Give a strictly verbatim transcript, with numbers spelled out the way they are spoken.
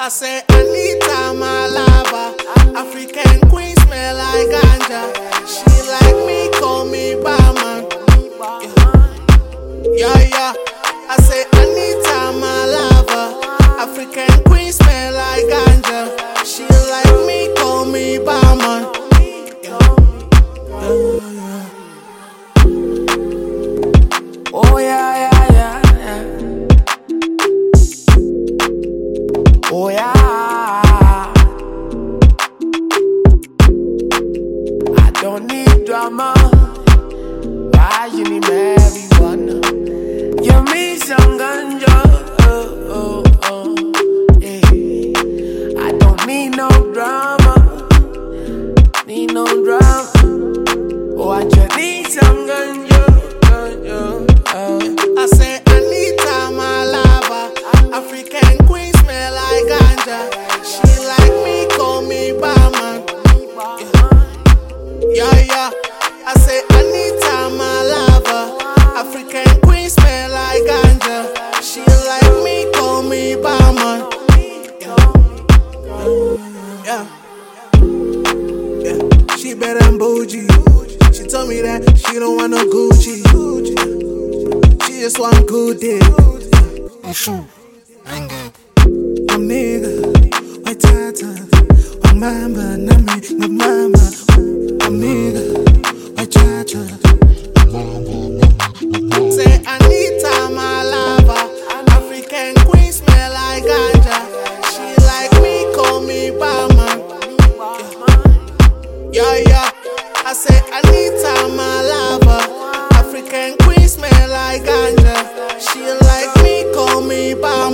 I say Anita, my lover. African queen smell like ganja. She like me, call me barman. Yeah, yeah. I say Anita, my lover. African queen smell like ganja. She like me, call me barman. Oh yeah, yeah, yeah, yeah. Oh yeah. I don't need drama. Why you need marijuana? You me some ganja. Oh, oh, oh. Yeah. I don't need no drama. Need no drama. Oh, I just need some ganja. Ganja. Oh. I say Anita, my lover. African queen smell like ganja. She like me, call me barman. Yeah, yeah. I say Anita, my lover. African queen smell like ganja. She like me, call me barman. Yeah. Yeah. She better than bougie. She told me that she don't want no Gucci. She just want good dick. My nigga, my tata, my mama, na me, my mama. My nigga, my tata. Say Anita, my lover. African queen smell like ganja. She like me, call me barman. Yeah, yeah. I say Anita, my lover. African queen smell like ganja. She like me, call me barman.